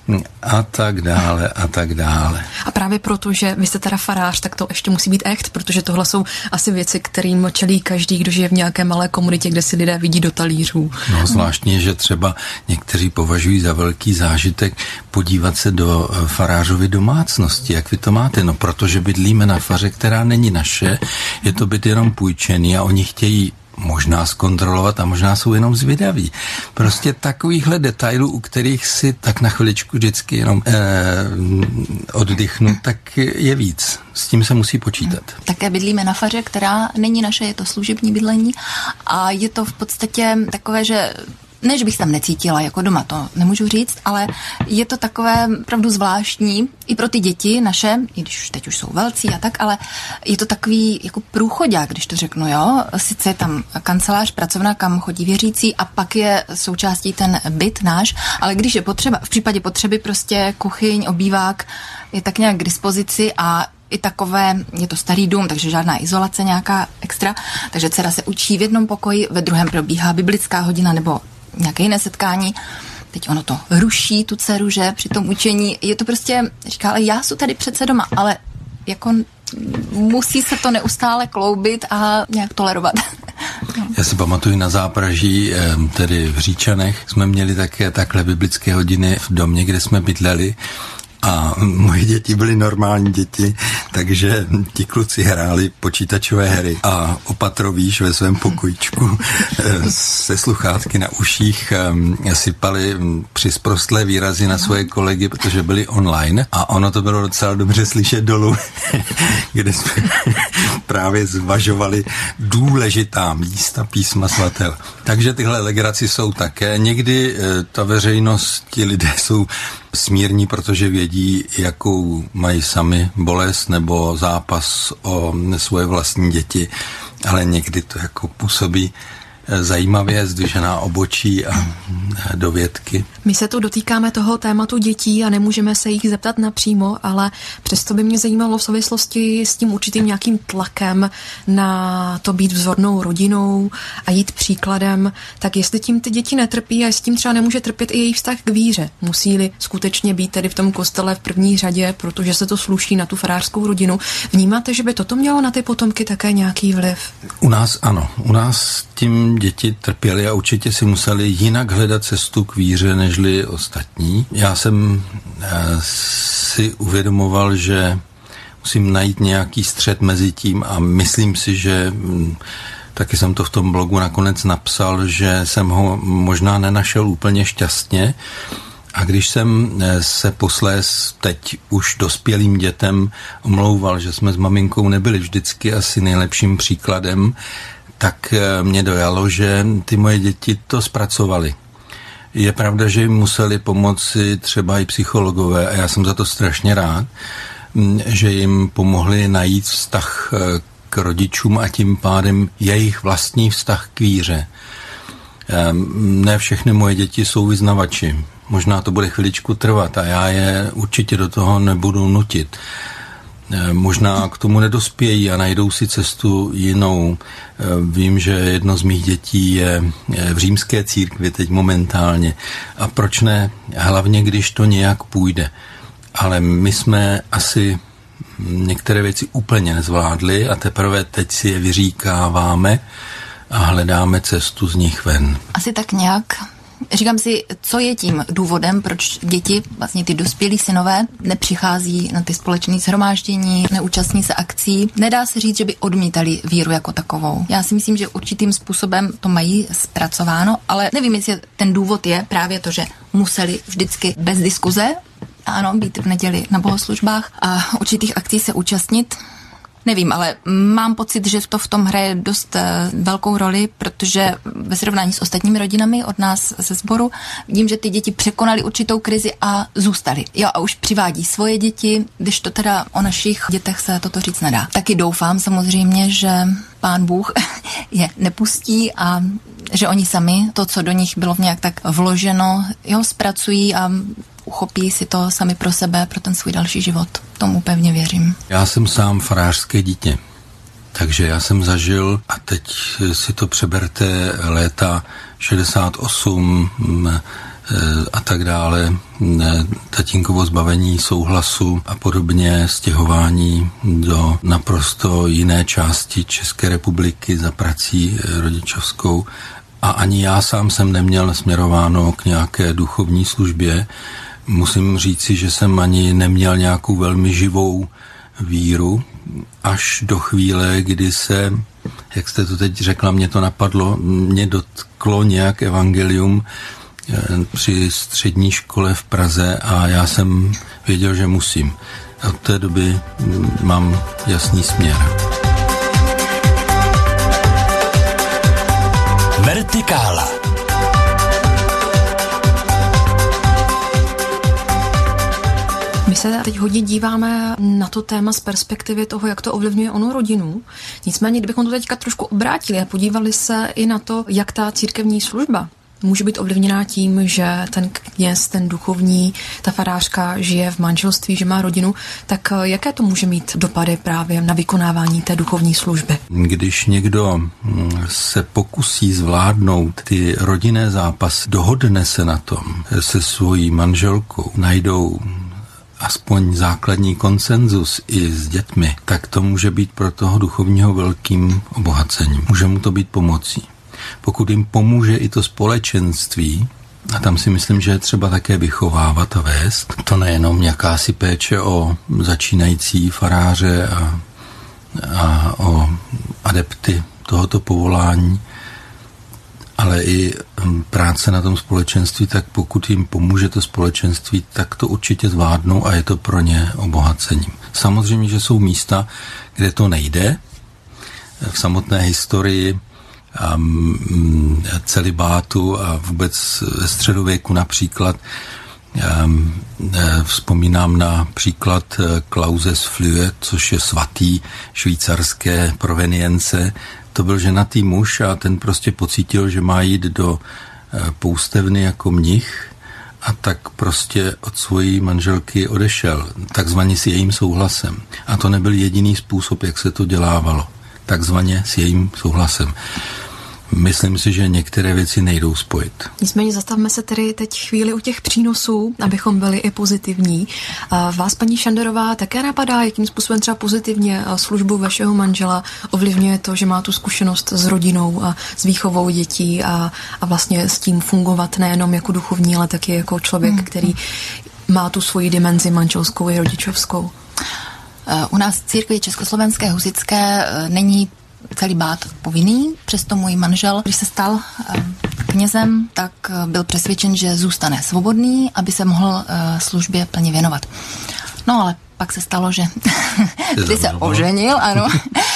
A tak dále, a tak dále. A právě proto, že vy jste teda farář, tak to ještě musí být echt, protože tohle jsou asi věci, kterým čelí každý, kdo žije v nějaké malé komunitě, kde si lidé vidí do talířů. No zvláštně, že třeba někteří považují za velký zážitek podívat se do farářovy domácnosti. Jak vy to máte? No protože bydlíme na faře, která není naše, je to byt jenom půjčený a oni chtějí možná zkontrolovat a možná jsou jenom zvědaví. Prostě takovýchhle detailů, u kterých si tak na chviličku vždycky jenom eh, oddychnu, tak je víc. S tím se musí počítat. Také bydlíme na faře, která není naše, je to služební bydlení a je to v podstatě takové, že ne, že bych tam necítila jako doma, to nemůžu říct, ale je to takové opravdu zvláštní i pro ty děti naše, i když teď už jsou velcí a tak, ale je to takový jako průchodák, když to řeknu, jo. Sice je tam kancelář, pracovna, kam chodí věřící a pak je součástí ten byt náš, ale když je potřeba, v případě potřeby prostě kuchyň, obývák je tak nějak k dispozici a i takové, je to starý dům, takže žádná izolace nějaká extra, takže dcera se učí v jednom pokoji, ve druhém probíhá biblická hodina nebo nějaké jiné setkání. Teď ono to ruší tu dceru, že při tom učení. Je to prostě, říká, ale já jsem tady přece doma, ale jako musí se to neustále kloubit a nějak tolerovat. Já si pamatuju na Zápraží, tedy v Říčanech, jsme měli také takhle biblické hodiny v domě, kde jsme bydleli. A moje děti byly normální děti, takže ti kluci hráli počítačové hry a opatrovíš ve svém pokojíčku se sluchátky na uších sypali přisprostlé výrazy na svoje kolegy, protože byli online a ono to bylo docela dobře slyšet dolů, kde jsme právě zvažovali důležitá místa písma svatého. Takže tyhle legraci jsou také. Někdy ta veřejnost, ti lidé jsou smírní, protože vědí, jakou mají sami bolest nebo zápas o svoje vlastní děti, ale někdy to jako působí zajímavě, zdvižená obočí a dovědky. My se tu dotýkáme toho tématu dětí a nemůžeme se jich zeptat napřímo, ale přesto by mě zajímalo v souvislosti s tím určitým nějakým tlakem na to být vzornou rodinou a jít příkladem, tak jestli tím ty děti netrpí a jestli tím třeba nemůže trpět i jejich vztah k víře. Musí-li skutečně být tedy v tom kostele v první řadě, protože se to sluší na tu farářskou rodinu. Vnímáte, že by toto mělo na ty potomky také nějaký vliv? U nás ano. U nás tím děti trpěly a určitě si museli jinak hledat cestu k víře nežli ostatní. Já jsem si uvědomoval, že musím najít nějaký střed mezi tím a myslím si, že taky jsem to v tom blogu nakonec napsal, že jsem ho možná nenašel úplně šťastně. A když jsem se posléz teď už dospělým dětem omlouval, že jsme s maminkou nebyli vždycky asi nejlepším příkladem, tak mě dojalo, že ty moje děti to zpracovaly. Je pravda, že jim museli pomoci třeba i psychologové a já jsem za to strašně rád, že jim pomohli najít vztah k rodičům a tím pádem jejich vlastní vztah k víře. Ne všechny moje děti jsou vyznavači. Možná to bude chviličku trvat a já je určitě do toho nebudu nutit. Možná k tomu nedospějí a najdou si cestu jinou. Vím, že jedno z mých dětí je v římské církvi teď momentálně. A proč ne? Hlavně, když to nějak půjde. Ale my jsme asi některé věci úplně nezvládli a teprve teď si je vyříkáváme a hledáme cestu z nich ven. Asi tak nějak. Říkám si, co je tím důvodem, proč děti, vlastně ty dospělí synové, nepřichází na ty společné shromáždění, neúčastní se akcí. Nedá se říct, že by odmítali víru jako takovou. Já si myslím, že určitým způsobem to mají zpracováno, ale nevím, jestli ten důvod je právě to, že museli vždycky bez diskuze, ano, být v neděli na bohoslužbách a určitých akcí se účastnit. Nevím, ale mám pocit, že to v tom hraje dost velkou roli, protože ve srovnání s ostatními rodinami od nás ze sboru vidím, že ty děti překonaly určitou krizi a zůstaly. Jo, a už přivádí svoje děti, když to teda o našich dětech se toto říct nedá. Taky doufám samozřejmě, že Pán Bůh je nepustí a že oni sami to, co do nich bylo nějak tak vloženo, jo, zpracují a uchopí si to sami pro sebe, pro ten svůj další život. Tomu pevně věřím. Já jsem sám farářské dítě, takže já jsem zažil, a teď si to přeberte, léta šedesát osm a tak dále, tatínkovo zbavení souhlasu a podobně, stěhování do naprosto jiné části České republiky za prací rodičovskou. A ani já sám jsem neměl nasměrováno k nějaké duchovní službě. Musím říci, že jsem ani neměl nějakou velmi živou víru, až do chvíle, kdy se, jak jste to teď řekla, mě to napadlo, mě dotklo nějak evangelium při střední škole v Praze a já jsem věděl, že musím. A od té doby mám jasný směr. Vertikála. My se teď hodně díváme na to téma z perspektivy toho, jak to ovlivňuje onu rodinu. Nicméně, kdybychom to teďka trošku obrátili a podívali se i na to, jak ta církevní služba může být ovlivněná tím, že ten kněz, ten duchovní, ta farářka žije v manželství, že má rodinu, tak jaké to může mít dopady právě na vykonávání té duchovní služby? Když někdo se pokusí zvládnout ty rodinné zápasy, dohodne se na tom se svojí manželkou, najdou aspoň základní konsenzus i s dětmi, tak to může být pro toho duchovního velkým obohacením. Může mu to být pomocí. Pokud jim pomůže i to společenství, a tam si myslím, že je třeba také vychovávat a vést, to nejenom jakási péče o začínající faráře a, a o adepty tohoto povolání, ale i práce na tom společenství, tak pokud jim pomůže to společenství, tak to určitě zvládnou a je to pro ně obohacením. Samozřejmě, že jsou místa, kde to nejde. V samotné historii um, celibátu a vůbec ve středověku například um, vzpomínám na příklad Klause z Flue, což je svatý švýcarské provenience. To byl ženatý muž a ten prostě pocítil, že má jít do poustevny jako mnich a tak prostě od svojí manželky odešel, takzvaně s jejím souhlasem. A to nebyl jediný způsob, jak se to dělávalo, takzvaně s jejím souhlasem. Myslím si, že některé věci nejdou spojit. Nicméně zastavme se tedy teď chvíli u těch přínosů, abychom byli i pozitivní. Vás, paní Šanderová, také napadá, jakým způsobem třeba pozitivně službu vašeho manžela ovlivňuje to, že má tu zkušenost s rodinou a s výchovou dětí a, a vlastně s tím fungovat nejenom jako duchovní, ale taky jako člověk, hmm. který má tu svoji dimenzi manželskou i rodičovskou? U nás v církvi československé husitské není celibát povinný, přesto můj manžel, když se stal knězem, tak byl přesvědčen, že zůstane svobodný, aby se mohl službě plně věnovat. No ale pak se stalo, že když se oženil, ano,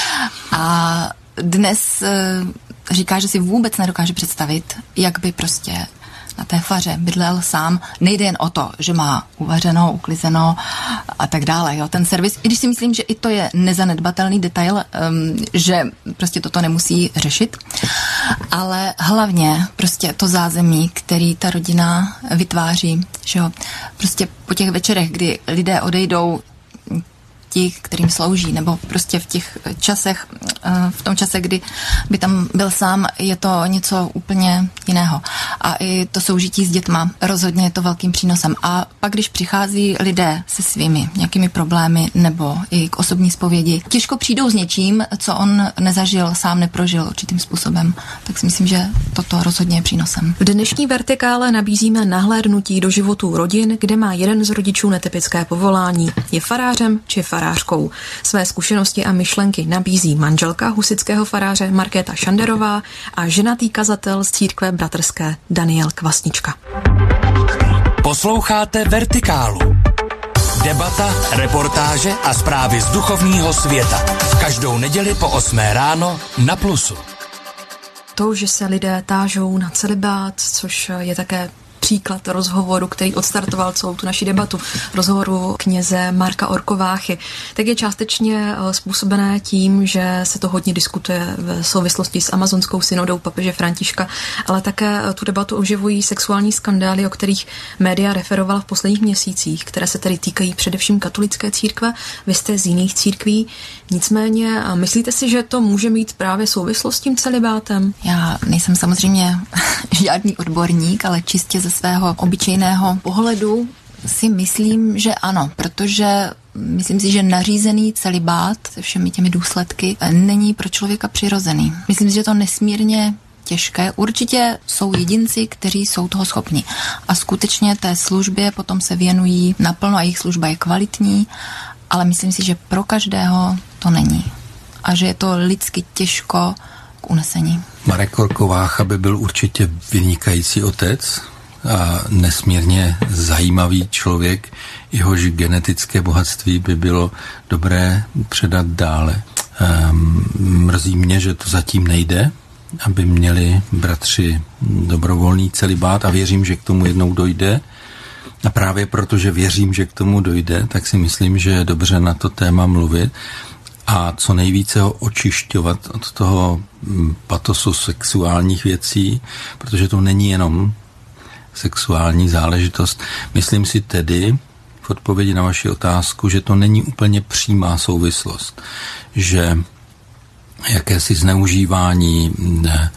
a dnes říká, že si vůbec nedokáže představit, jak by prostě na té faře bydlel sám. Nejde jen o to, že má uvařeno, uklizeno a tak dále. Jo. Ten servis, i když si myslím, že i to je nezanedbatelný detail, um, že prostě toto nemusí řešit, ale hlavně prostě to zázemí, který ta rodina vytváří, že jo. Prostě po těch večerech, kdy lidé odejdou, ti, kterým slouží, nebo prostě v těch časech, v tom čase, kdy by tam byl sám, je to něco úplně jiného. A i to soužití s dětma, rozhodně je to velkým přínosem. A pak, když přichází lidé se svými nějakými problémy nebo i k osobní zpovědi, těžko přijdou s něčím, co on nezažil, sám neprožil určitým způsobem. Tak si myslím, že toto rozhodně je přínosem. V dnešní vertikále nabízíme nahlédnutí do životů rodin, kde má jeden z rodičů netypické povolání. Je farářem či farářkou. Své zkušenosti a myšlenky nabízí manželka husitského faráře Markéta Šanderová a ženatý kazatel z církve bratrské Daniel Kvasnička. Posloucháte Vertikálu. Debata, reportáže a zprávy z duchovního světa. Každou neděli po osmé ráno na Plusu. To, že se lidé tážou na celibát, což je také příklad rozhovoru, který odstartoval celou tu naši debatu, rozhovoru kněze Marka Orkováchy, tak je částečně způsobené tím, že se to hodně diskutuje v souvislosti s amazonskou synodou papeže Františka, ale také tu debatu oživují sexuální skandály, o kterých média referovala v posledních měsících, které se tedy týkají především katolické církve. Vy jste z jiných církví. Nicméně, myslíte si, že to může mít právě souvislost s tím celibátem? Já nejsem samozřejmě žádný odborník, ale čistě ze svého obyčejného pohledu si myslím, že ano, protože myslím si, že nařízený celibát se všemi těmi důsledky není pro člověka přirozený. Myslím si, že to nesmírně těžké. Určitě jsou jedinci, kteří jsou toho schopni. A skutečně té službě potom se věnují naplno a jejich služba je kvalitní, ale myslím si, že pro každého to není. A že je to lidsky těžko k unesení. Marek Orkovácha by byl určitě vynikající otec a nesmírně zajímavý člověk. Jehož genetické bohatství by bylo dobré předat dále. Ehm, mrzí mě, že to zatím nejde, aby měli bratři dobrovolný celibát a věřím, že k tomu jednou dojde. A právě protože věřím, že k tomu dojde, tak si myslím, že je dobře na to téma mluvit a co nejvíce ho očišťovat od toho patosu sexuálních věcí, protože to není jenom sexuální záležitost. Myslím si tedy, v odpovědi na vaši otázku, že to není úplně přímá souvislost, že jakési zneužívání ne,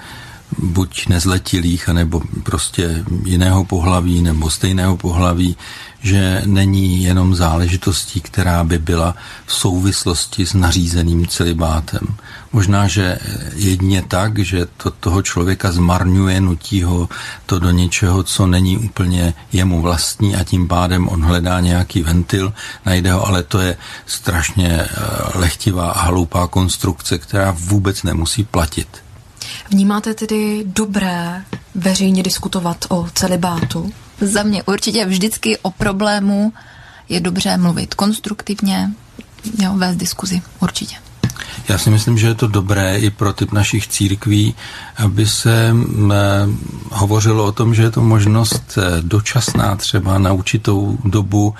buď nezletilých, anebo prostě jiného pohlaví, nebo stejného pohlaví, že není jenom záležitostí, která by byla v souvislosti s nařízeným celibátem. Možná, že jedině tak, že to toho člověka zmarňuje, nutí ho to do něčeho, co není úplně jemu vlastní a tím pádem on hledá nějaký ventil, najde ho, ale to je strašně lehtivá a hloupá konstrukce, která vůbec nemusí platit. Vnímáte tedy dobré veřejně diskutovat o celibátu? Za mě určitě vždycky o problému je dobře mluvit konstruktivně, jo, vést diskuzi, určitě. Já si myslím, že je to dobré i pro typ našich církví, aby se m, hovořilo o tom, že je to možnost dočasná třeba na určitou dobu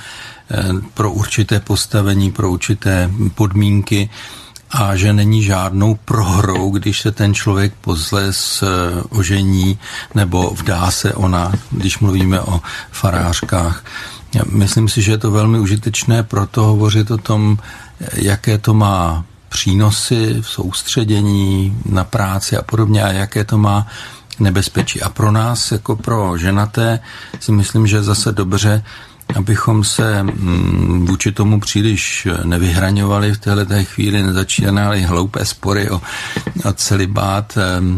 pro určité postavení, pro určité podmínky, a že není žádnou prohrou, když se ten člověk pozles ožení nebo vdá se ona, když mluvíme o farářkách. Myslím si, že je to velmi užitečné proto hovořit o tom, jaké to má přínosy v soustředění na práci a podobně a jaké to má nebezpečí. A pro nás, jako pro ženaté, si myslím, že je zase dobře, abychom se vůči tomu příliš nevyhraňovali v této chvíli, nezačínali hloupé spory o, o celibát,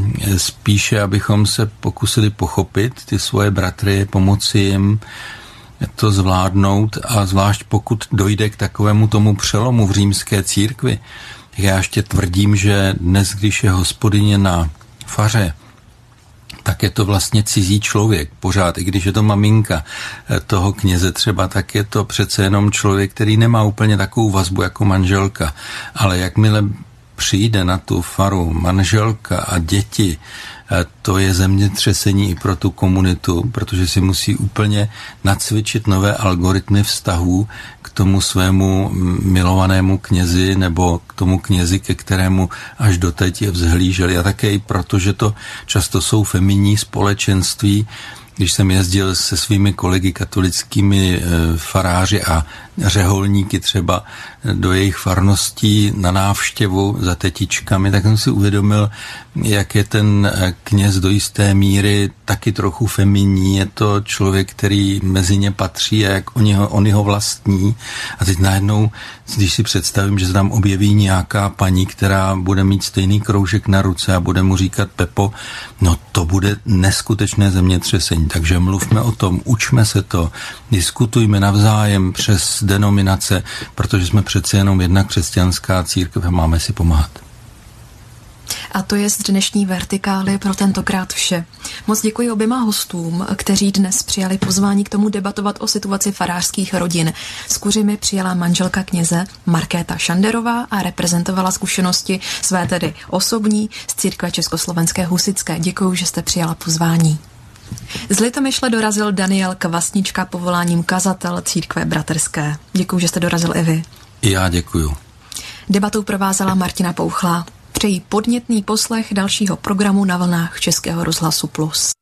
spíše abychom se pokusili pochopit ty svoje bratry, pomoci jim to zvládnout a zvlášť pokud dojde k takovému tomu přelomu v římské církvi. Já ještě tvrdím, že dnes, když je hospodyně na faře, tak je to vlastně cizí člověk pořád, i když je to maminka toho kněze třeba, tak je to přece jenom člověk, který nemá úplně takovou vazbu jako manželka. Ale jakmile přijde na tu faru manželka a děti, to je zemětřesení i pro tu komunitu, protože si musí úplně nacvičit nové algoritmy vztahů k tomu svému milovanému knězi nebo k tomu knězi, ke kterému až doteď je vzhlíželi. A také i proto, že to často jsou feminní společenství. Když jsem jezdil se svými kolegy katolickými faráři a řeholníky třeba do jejich farností na návštěvu za tetičkami, tak jsem si uvědomil, jak je ten kněz do jisté míry taky trochu feminní. Je to člověk, který mezi ně patří a jak oni ho, oni ho vlastní. A teď najednou, když si představím, že se tam objeví nějaká paní, která bude mít stejný kroužek na ruce a bude mu říkat Pepo, no to bude neskutečné zemětřesení. Takže mluvme o tom, učme se to, diskutujme navzájem přes denominace, protože jsme přece jenom jedna křesťanská církev a máme si pomáhat. A to je z dnešní Vertikály pro tentokrát vše. Moc děkuji oběma hostům, kteří dnes přijali pozvání k tomu debatovat o situaci farářských rodin. S kuřimi přijela manželka kněze Markéta Šanderová a reprezentovala zkušenosti své tedy osobní z církve Československé husitské. Děkuji, že jste přijala pozvání. Z Litomyšle dorazil Daniel Kvasnička, povoláním kazatel církve bratrské. Děkuji, že jste dorazil i vy. I já děkuju. Debatou provázela Martina Pouchlá. Přeji podnětný poslech dalšího programu na vlnách Českého rozhlasu Plus.